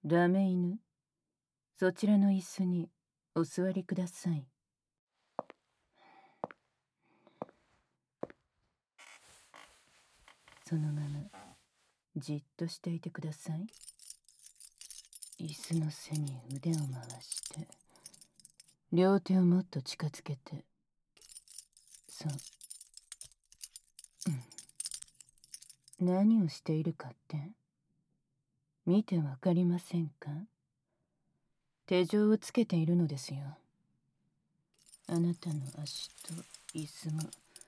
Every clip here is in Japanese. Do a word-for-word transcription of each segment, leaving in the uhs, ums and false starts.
ダメ犬、そちらの椅子にお座りください。そのままじっとしていてください。椅子の背に腕を回して、両手をもっと近づけて、そう、うん、何をしているかって見てわかりませんか？手錠をつけているのですよ。あなたの足と椅子も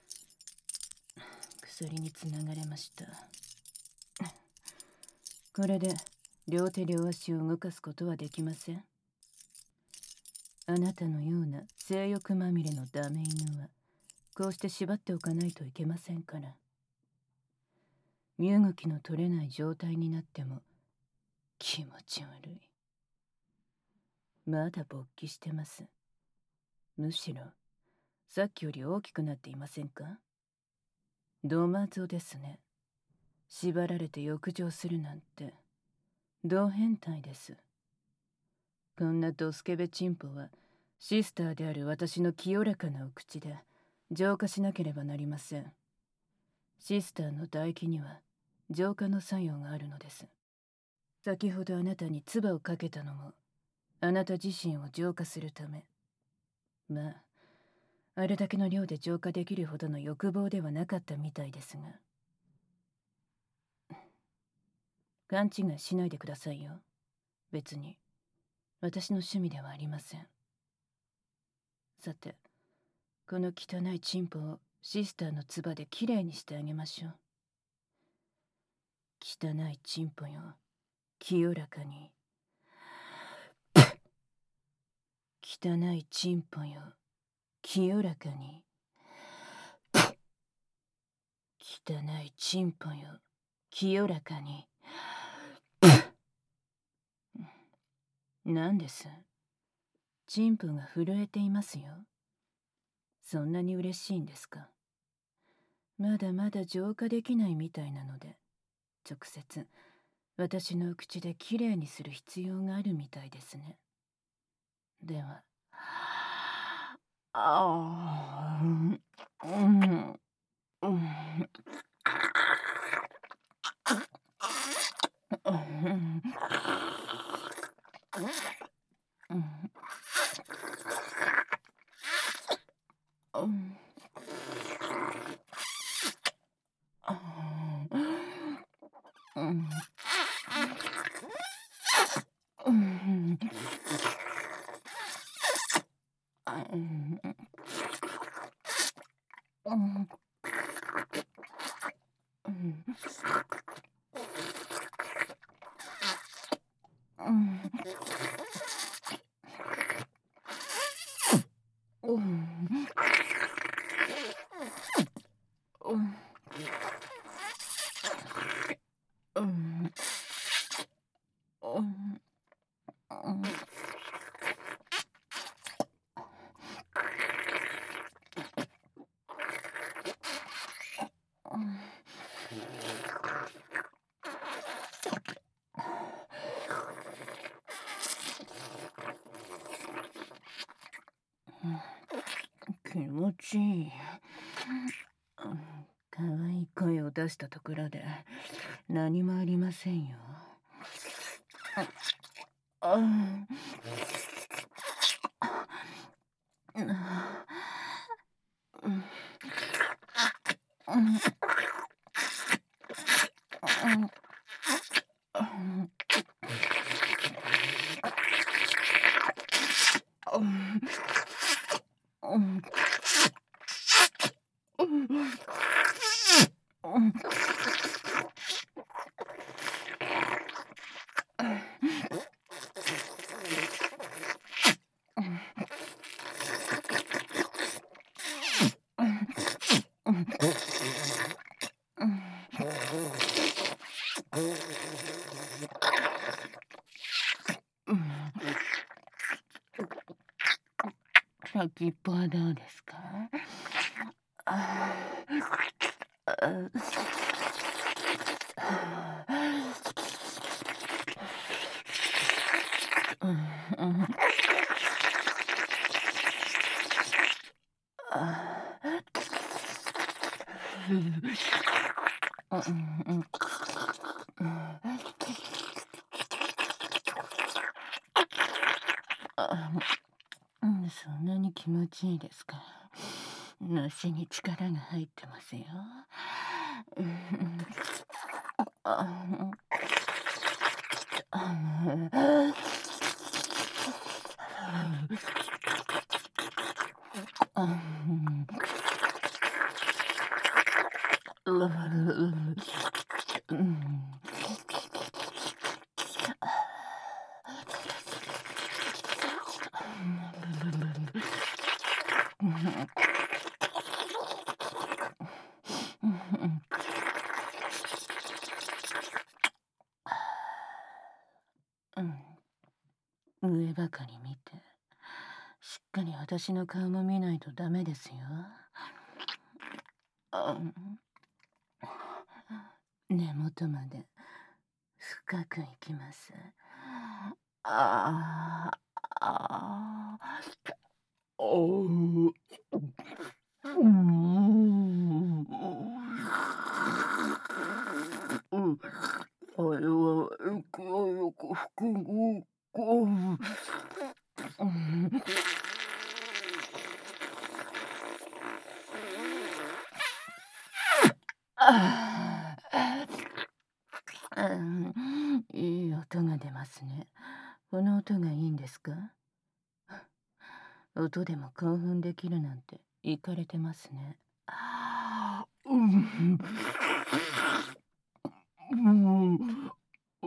鎖につながれました。これで両手両足を動かすことはできません。あなたのような性欲まみれのダメ犬はこうして縛っておかないといけませんから。身動きの取れない状態になっても気持ち悪い。まだ勃起してます。むしろさっきより大きくなっていませんか？ドマゾですね。縛られて浴場するなんて同変態です。こんなドスケベチンポはシスターである私の清らかなお口で浄化しなければなりません。シスターの唾液には浄化の作用があるのです。先ほどあなたに唾をかけたのもあなた自身を浄化するため。まああれだけの量で浄化できるほどの欲望ではなかったみたいですが、勘違いしないでくださいよ。別に私の趣味ではありません。さて、この汚いチンポをシスターの唾できれいにしてあげましょう。汚いチンポよ、清らかに。汚いチンポよ、清らかに。汚いチンポよ、清らかに。何です？チンポが震えていますよ。そんなに嬉しいんですか？まだまだ浄化できないみたいなので、直接私の口できれいにする必要があるみたいですね。では、ああ、うん、うん、うん、気持ちいい。可愛い声を出したところで何もありませんよ。あ先っぽはどうですか？ うん、そんなに気持ちいいですか。梨に力が入ってますよ。うん、上ばかり見て、しっかり私の顔も見ないとダメですよ。根元まで深くいきます。ああ、ああ、おう。うん。うん。あれは、息をよく含む。こう。うん。ああ。うん、いい音が出ますね。この音がいいんですか？音でも興奮できるなんてイカれてますね。あーうん。うん。うん。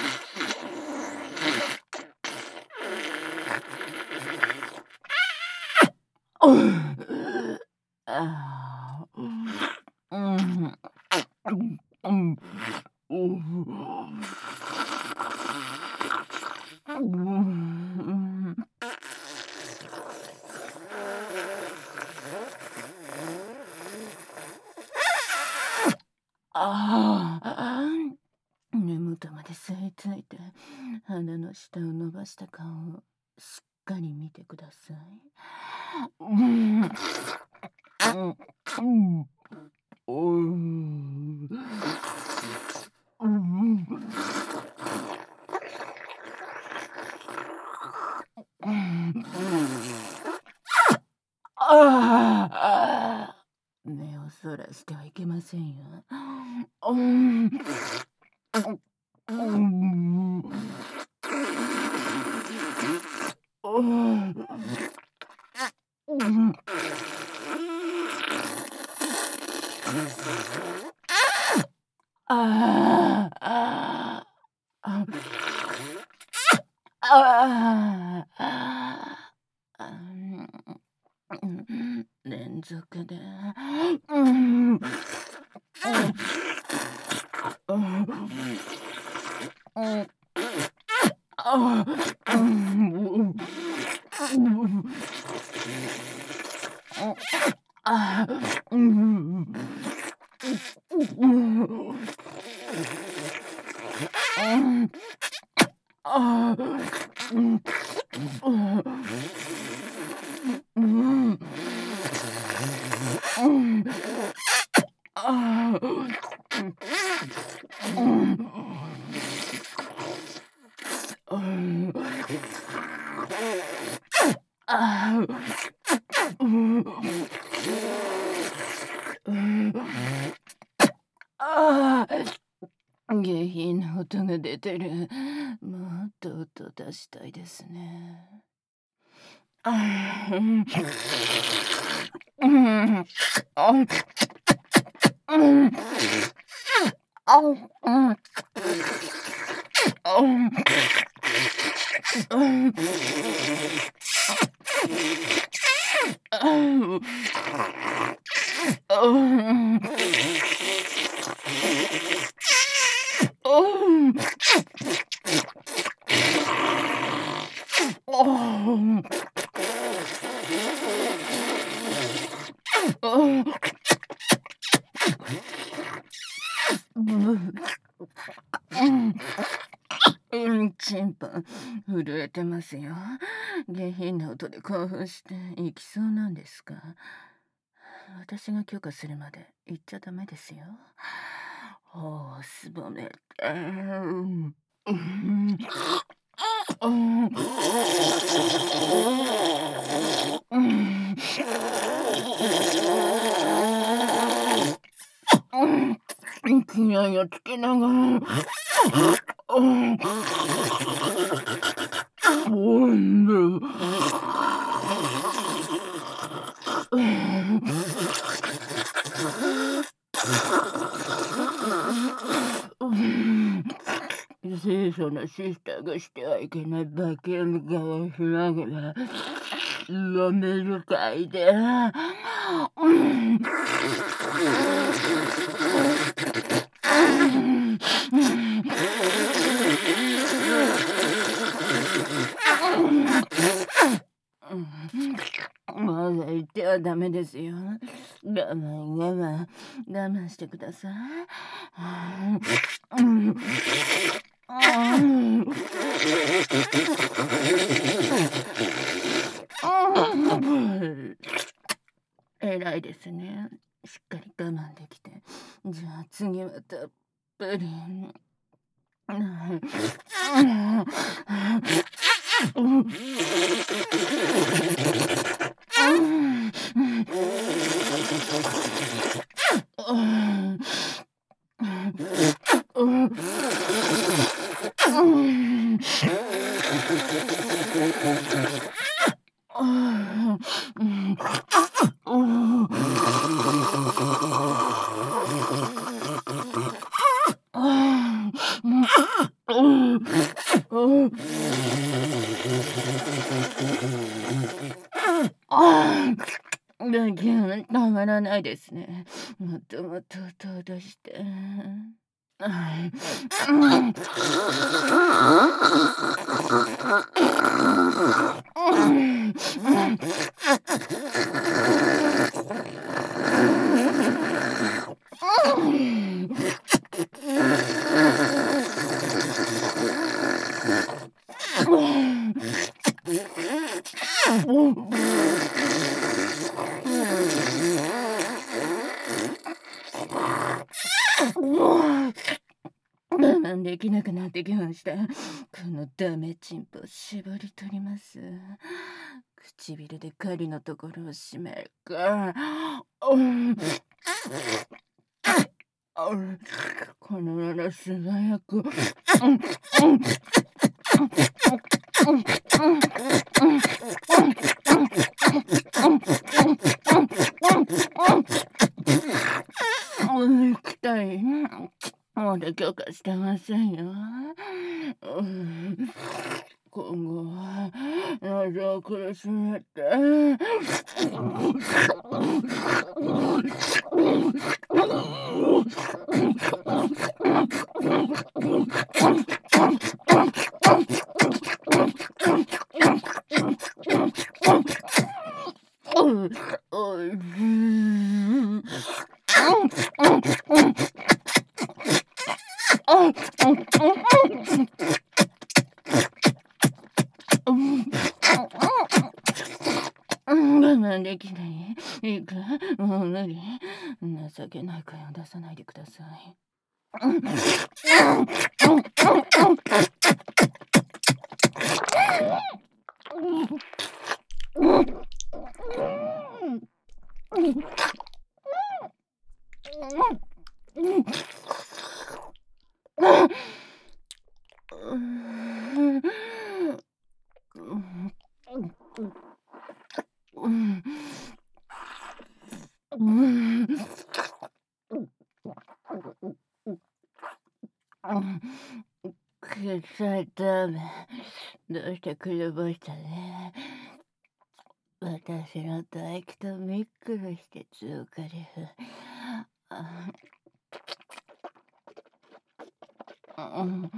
うん。ああ。うん。うん。うん。うん。ああ。根元まで吸い付いて、鼻の下を伸ばした顔をしっかり見てください。うん。うん。うん。うん。うん。うん。ああ。目をそらしてはいけませんよ。うん。うん。うん。うん。ああ。ああ。ああ。うん、連続で。うん。うん。うん。うん。ああ。うん。うん。ああ。うん。うん。ああ。うん。うん。うん。うん。ああ。うん。うん。ああ。うん。うん。ああ。下品な音が出てる。もっと音出したいですね。ああ。うん。うん。あ、うん。あ、うん。あ、うん。うん。あ、うん。あ、うん。うん。あ、うん。うん。うん。うん。 チンポ震えてますよ。下品な音で興奮して行きそうなんですか？私が許可するまで行っちゃダメですよ。ほうすぼめて。うんうんうんうん気合をつけながら。うんおんぬうん小さなシスターがしてはいけない化けの顔をしながら、上目遣いで。うんまだ言ってはダメですよ。我慢我慢我慢してください。うんうん偉いですね。しっかり我慢できて。じゃあ次はたっぷり。だけどたまらないですね。もっともっと音を出して。我慢できなくなってきました。このダメチンポを絞り取ります。唇で狩りのところを締めるか。うんこのまま素早く。行きたい。まだ許可してませんよ。今後は喉を苦しめて。おいしい。我慢できない。いいか、もう無理。情けない声を出さないでください。くさいダメ。どうしてくるぼしたね。私の唾液とミックスして通過です。うん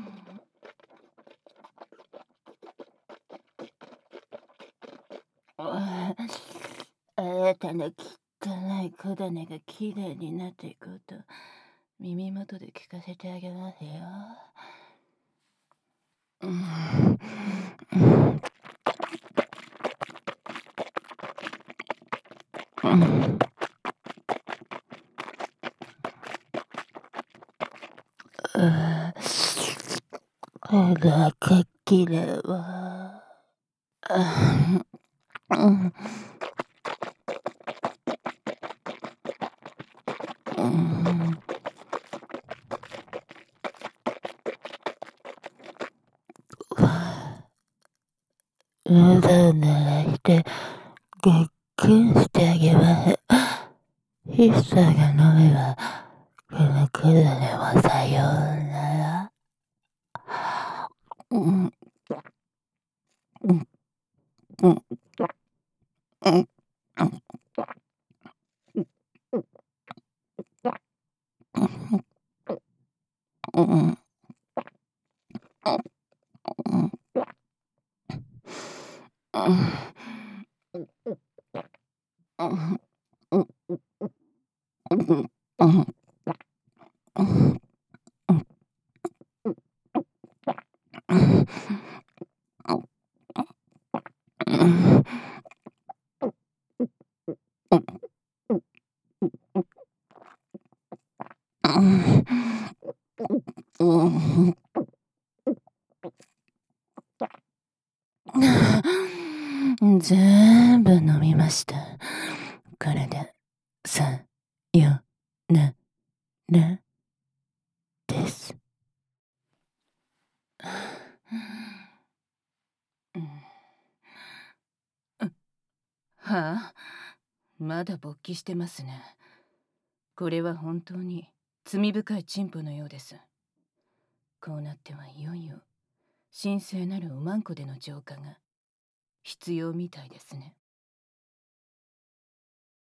あなたの汚い小種がきれいになっていくと耳元で聞かせてあげますよ。 腹かきれは。うだならしてごっくんしてあげます。ヒサが飲めばこの子種はさようなら。うんうんうんうんうん全部飲みました。これでさ、よ、な、らです。はあ、まだ勃起してますね。これは本当に罪深いチンポのようです。こうなってはいよいよ神聖なるおまんこでの浄化が必要みたいですね。